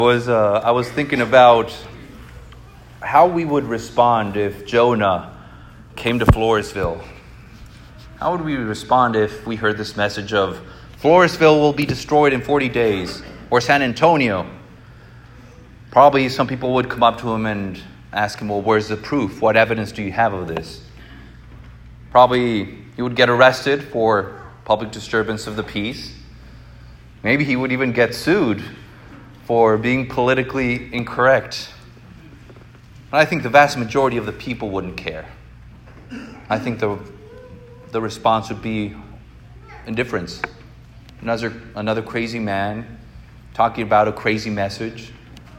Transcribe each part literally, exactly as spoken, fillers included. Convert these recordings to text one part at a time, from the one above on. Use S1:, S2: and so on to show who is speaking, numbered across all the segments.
S1: was uh, I was thinking about how we would respond if Jonah came to Floresville. How would we respond if we heard this message of Floresville will be destroyed in forty days, or San Antonio? Probably some people would come up to him and ask him, well, where's the proof? What evidence do you have of this? Probably he would get arrested for public disturbance of the peace. Maybe he would even get sued for being politically incorrect. And I think the vast majority of the people wouldn't care. I think the the response would be indifference. Another, another crazy man talking about a crazy message.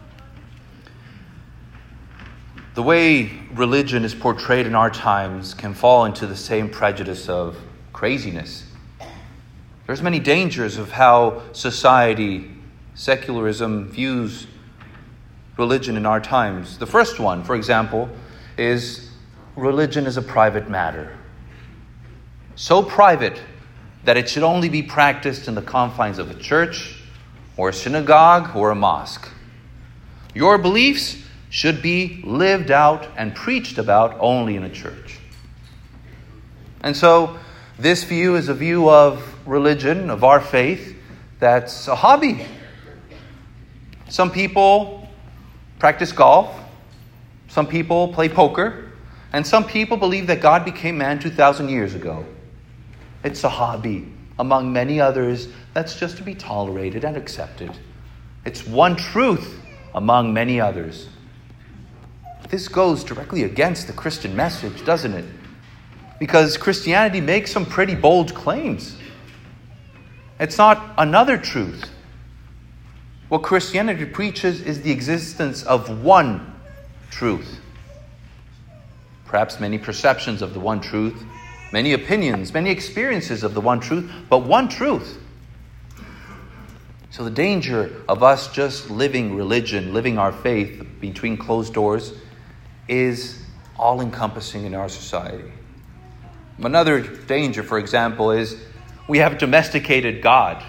S1: The way religion is portrayed in our times can fall into the same prejudice of craziness. There's many dangers of how society, secularism, views religion in our times. The first one, for example, is religion is a private matter. So private that it should only be practiced in the confines of a church or a synagogue or a mosque. Your beliefs should be lived out and preached about only in a church. And so this view is a view of religion, of our faith, that's a hobby. Some people practice golf, some people play poker, and some people believe that God became man two thousand years ago. It's a hobby, among many others, that's just to be tolerated and accepted. It's one truth among many others. This goes directly against the Christian message, doesn't it? Because Christianity makes some pretty bold claims. It's not another truth. What Christianity preaches is the existence of one truth. Perhaps many perceptions of the one truth, many opinions, many experiences of the one truth, but one truth. So the danger of us just living religion, living our faith between closed doors, is all-encompassing in our society. Another danger, for example, is we have domesticated God.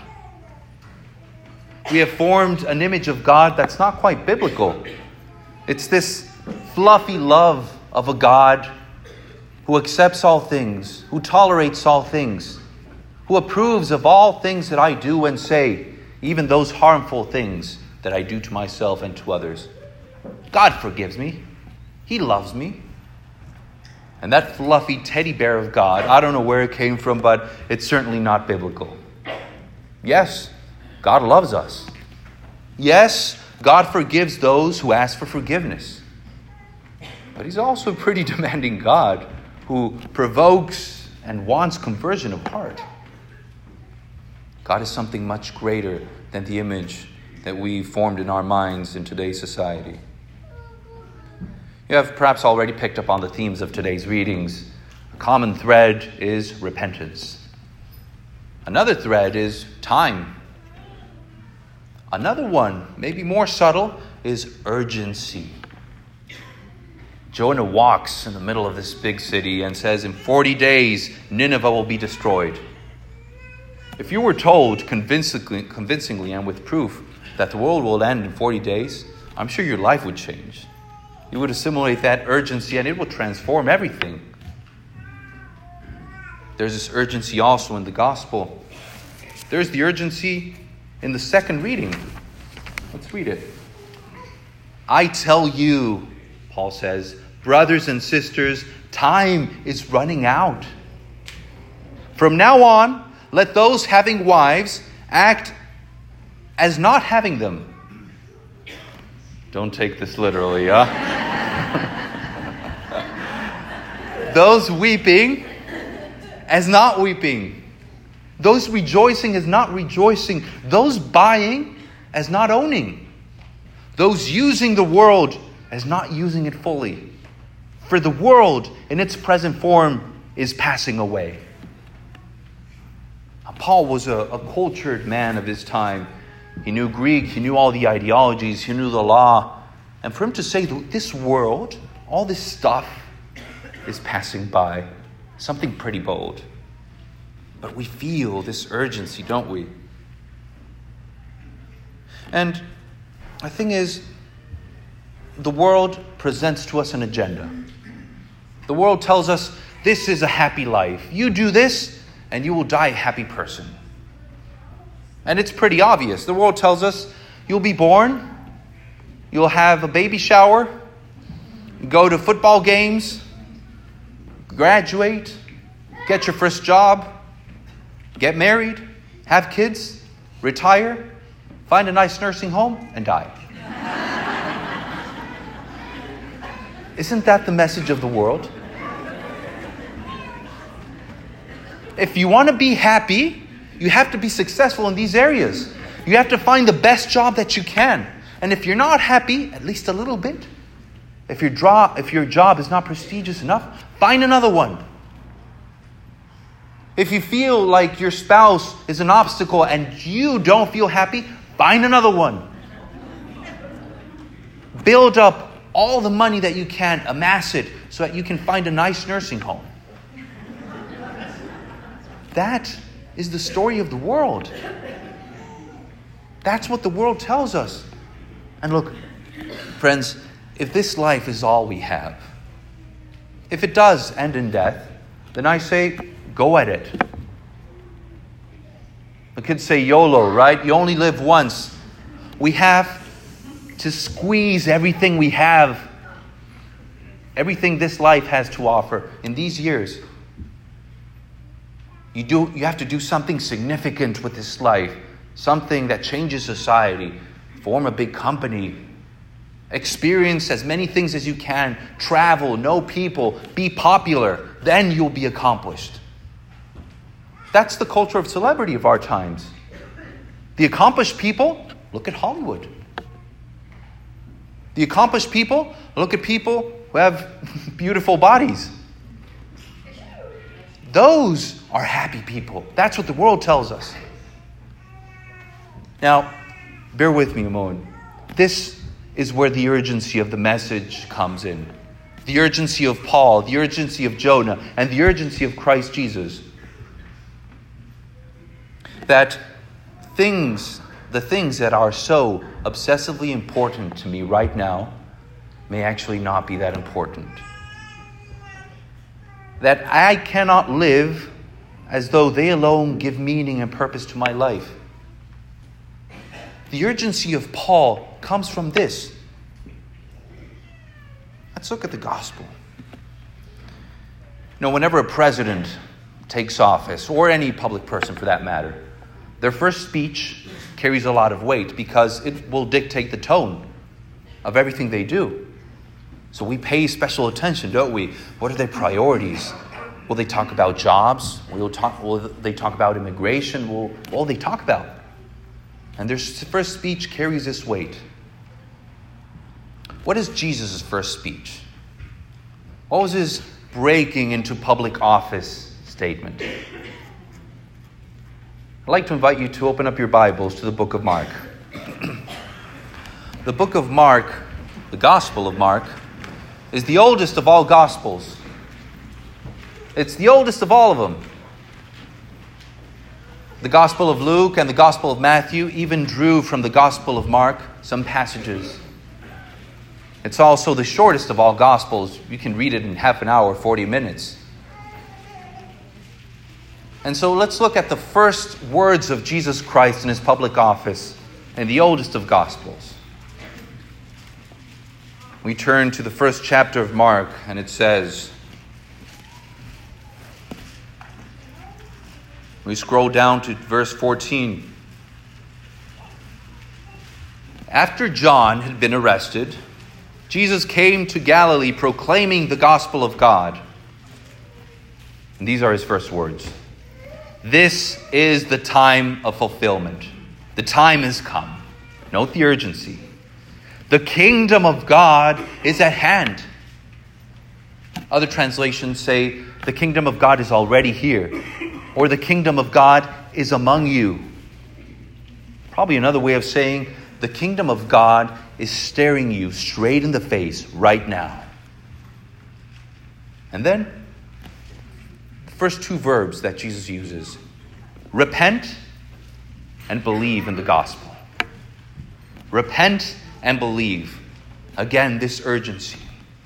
S1: We have formed an image of God that's not quite biblical. It's this fluffy love of a God who accepts all things, who tolerates all things, who approves of all things that I do and say, even those harmful things that I do to myself and to others. God forgives me. He loves me. And that fluffy teddy bear of God, I don't know where it came from, but it's certainly not biblical. Yes, God loves us. Yes, God forgives those who ask for forgiveness. But He's also a pretty demanding God who provokes and wants conversion of heart. God is something much greater than the image that we formed in our minds in today's society. You have perhaps already picked up on the themes of today's readings. A common thread is repentance. Another thread is time. Another one, maybe more subtle, is urgency. Jonah walks in the middle of this big city and says, in forty days, Nineveh will be destroyed. If you were told convincingly, convincingly and with proof that the world will end in forty days, I'm sure your life would change. You would assimilate that urgency and it will transform everything. There's this urgency also in the gospel. There's the urgency in the second reading. Let's read it. I tell you, Paul says, brothers and sisters, time is running out. From now on, let those having wives act as not having them. Don't take this literally, huh? Those weeping as not weeping. Those rejoicing as not rejoicing. Those buying as not owning. Those using the world as not using it fully. For the world in its present form is passing away. Now, Paul was a, a cultured man of his time. He knew Greek, he knew all the ideologies, he knew the law. And for him to say this world, all this stuff is passing by, something pretty bold. But we feel this urgency, don't we? And The thing is, the world presents to us an agenda. The world tells us, this is a happy life. You do this, and you will die a happy person. And it's pretty obvious. The world tells us, you'll be born, you'll have a baby shower, go to football games, graduate, get your first job, get married, have kids, retire, find a nice nursing home, and die. Isn't that the message of the world? If you want to be happy, you have to be successful in these areas. You have to find the best job that you can. And if you're not happy, at least a little bit, if your, draw, if your job is not prestigious enough, find another one. If you feel like your spouse is an obstacle and you don't feel happy, find another one. Build up all the money that you can, amass it so that you can find a nice nursing home. That is the story of the world. That's what the world tells us. And look, friends, if this life is all we have, if it does end in death, then I say, go at it. The kids say YOLO, right? You only live once. We have to squeeze everything we have, everything this life has to offer in these years. You do. You have to do something significant with this life, something that changes society. Form a big company. Experience as many things as you can. Travel, know people, be popular. Then you'll be accomplished. That's the culture of celebrity of our times. The accomplished people, look at Hollywood. The accomplished people, look at people who have beautiful bodies. Those are happy people. That's what the world tells us. Now, bear with me a moment. This is where the urgency of the message comes in. The urgency of Paul, the urgency of Jonah, and the urgency of Christ Jesus. That things, the things that are so obsessively important to me right now may actually not be that important. That I cannot live as though they alone give meaning and purpose to my life. The urgency of Paul comes from this. Let's look at the gospel. You know, whenever a president takes office, or any public person for that matter, their first speech carries a lot of weight because it will dictate the tone of everything they do. So we pay special attention, don't we? What are their priorities? Will they talk about jobs? Will, talk, will they talk about immigration? Will, what will they talk about? And their first speech carries this weight. What is Jesus' first speech? What was his breaking into public office statement? I'd like to invite you to open up your Bibles to the book of Mark. The book of Mark, the Gospel of Mark, is the oldest of all Gospels. It's the oldest of all of them. The Gospel of Luke and the Gospel of Matthew even drew from the Gospel of Mark some passages. It's also the shortest of all Gospels. You can read it in half an hour, forty minutes. And so let's look at the first words of Jesus Christ in his public office in the oldest of Gospels. We turn to the first chapter of Mark, and it says, we scroll down to verse fourteen. After John had been arrested, Jesus came to Galilee proclaiming the gospel of God. And these are his first words. This is the time of fulfillment. The time has come. Note the urgency. The kingdom of God is at hand. Other translations say the kingdom of God is already here. Or the kingdom of God is among you. Probably another way of saying the kingdom of God is staring you straight in the face right now. And then the first two verbs that Jesus uses: repent and believe in the gospel. Repent and believe. Again, this urgency.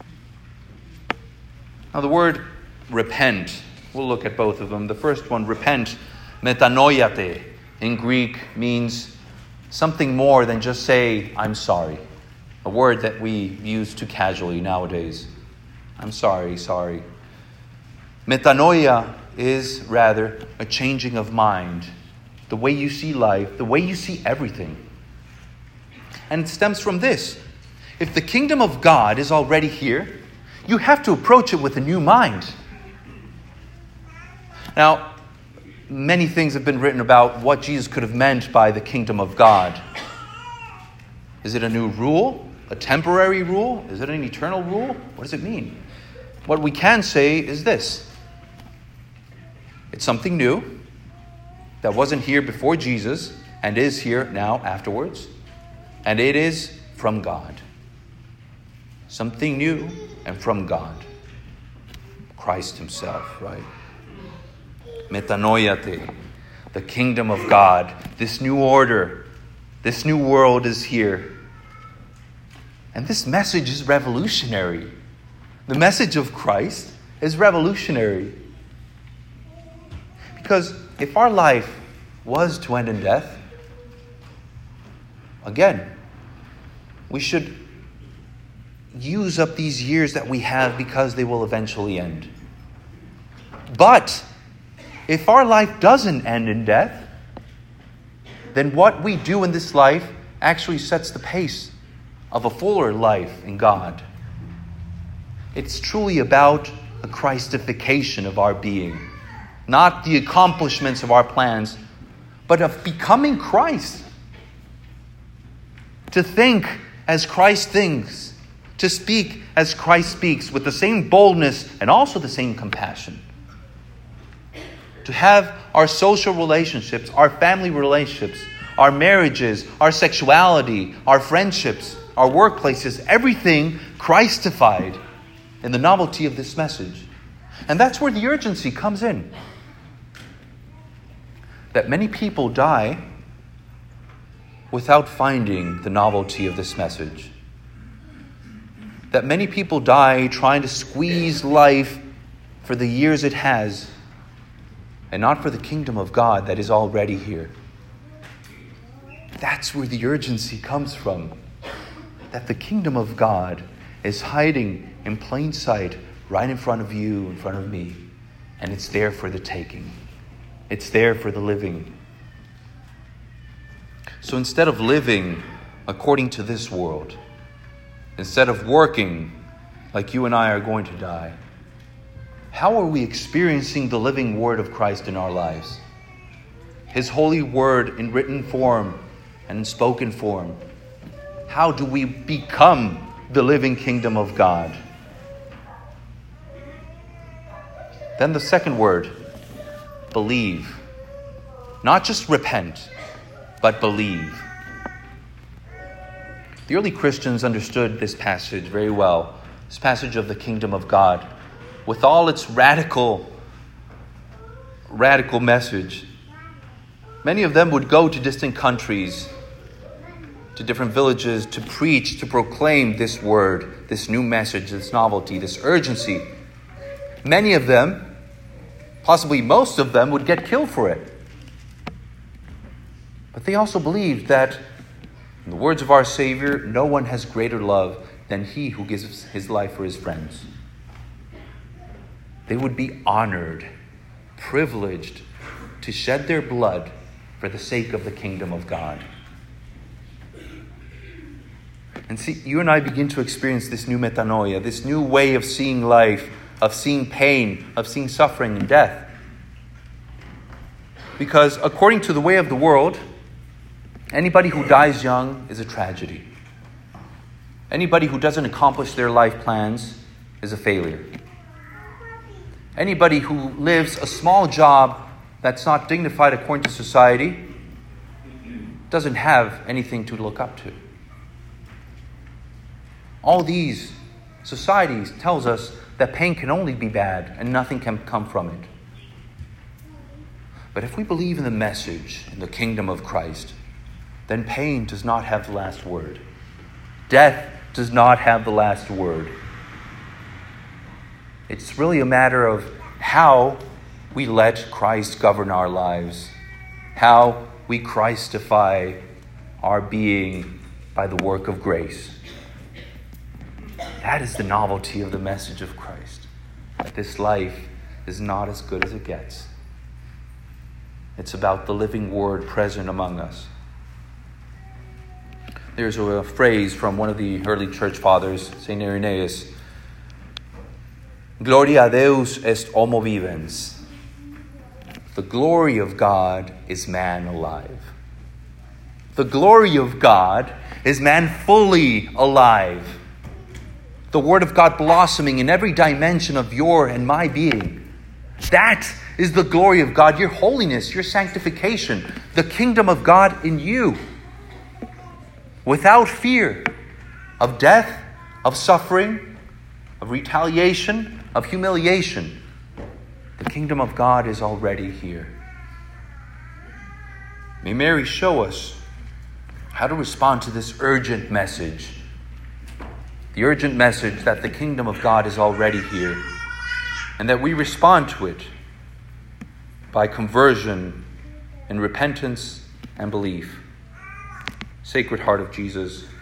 S1: Now the word repent, we'll look at both of them. The first one, repent, metanoiate, in Greek means something more than just say, I'm sorry. A word that we use too casually nowadays. I'm sorry, sorry. Metanoia is rather a changing of mind. The way you see life, the way you see everything. And it stems from this. If the kingdom of God is already here, you have to approach it with a new mind. Now, many things have been written about what Jesus could have meant by the kingdom of God. Is it a new rule? A temporary rule? Is it an eternal rule? What does it mean? What we can say is this. It's something new that wasn't here before Jesus and is here now afterwards. And it is from God. Something new and from God. Christ himself, right? Metanoiate, the kingdom of God, this new order, this new world is here. And this message is revolutionary. The message of Christ is revolutionary. Because if our life was to end in death, again, we should use up these years that we have because they will eventually end. But if our life doesn't end in death, then what we do in this life actually sets the pace of a fuller life in God. It's truly about a Christification of our being. Not the accomplishments of our plans, but of becoming Christ. To think as Christ thinks. To speak as Christ speaks with the same boldness and also the same compassion. To have our social relationships, our family relationships, our marriages, our sexuality, our friendships, our workplaces, everything Christified in the novelty of this message. And that's where the urgency comes in. That many people die without finding the novelty of this message. That many people die trying to squeeze life for the years it has, and not for the kingdom of God that is already here. That's where the urgency comes from. That the kingdom of God is hiding in plain sight right in front of you, in front of me. And it's there for the taking. It's there for the living. So instead of living according to this world, instead of working like you and I are going to die, how are we experiencing the living word of Christ in our lives? His holy word in written form and in spoken form. How do we become the living kingdom of God? Then the second word, believe. Not just repent, but believe. The early Christians understood this passage very well. This passage of the kingdom of God. With all its radical, radical message. Many of them would go to distant countries, to different villages, to preach, to proclaim this word, this new message, this novelty, this urgency. Many of them, possibly most of them, would get killed for it. But they also believed that, in the words of our Savior, no one has greater love than he who gives his life for his friends. They would be honored, privileged to shed their blood for the sake of the kingdom of God. And see, you and I begin to experience this new metanoia, this new way of seeing life, of seeing pain, of seeing suffering and death. Because according to the way of the world, anybody who dies young is a tragedy. Anybody who doesn't accomplish their life plans is a failure. Anybody who lives a small job that's not dignified according to society doesn't have anything to look up to. All these societies tells us that pain can only be bad and nothing can come from it. But if we believe in the message in the kingdom of Christ, then pain does not have the last word. Death does not have the last word. It's really a matter of how we let Christ govern our lives, how we Christify our being by the work of grace. That is the novelty of the message of Christ, that this life is not as good as it gets. It's about the living Word present among us. There's a phrase from one of the early church fathers, Saint Irenaeus, Gloria a Deus est homo vivens. The glory of God is man alive. The glory of God is man fully alive. The Word of God blossoming in every dimension of your and my being. That is the glory of God, your holiness, your sanctification, the kingdom of God in you. Without fear of death, of suffering, of retaliation, of humiliation. The kingdom of God is already here. May Mary show us how to respond to this urgent message. The urgent message that the kingdom of God is already here, and that we respond to it by conversion and repentance and belief. Sacred Heart of Jesus,